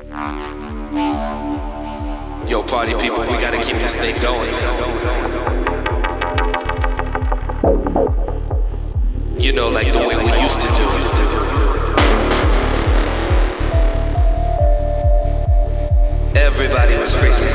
Yo, party people, we gotta keep this thing going. You know, like the way we used to do it. Everybody was freaking